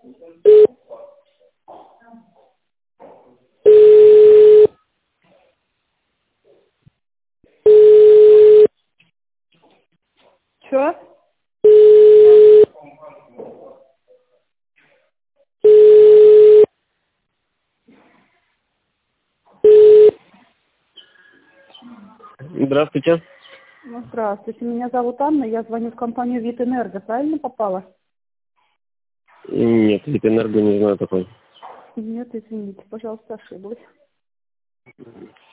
Чё? Здравствуйте. Ну, здравствуйте, меня зовут Анна, я звоню в компанию Витэнерго, правильно попала? Нет, Витэнерго не знаю такой. Нет, извините, пожалуйста, ошиблась.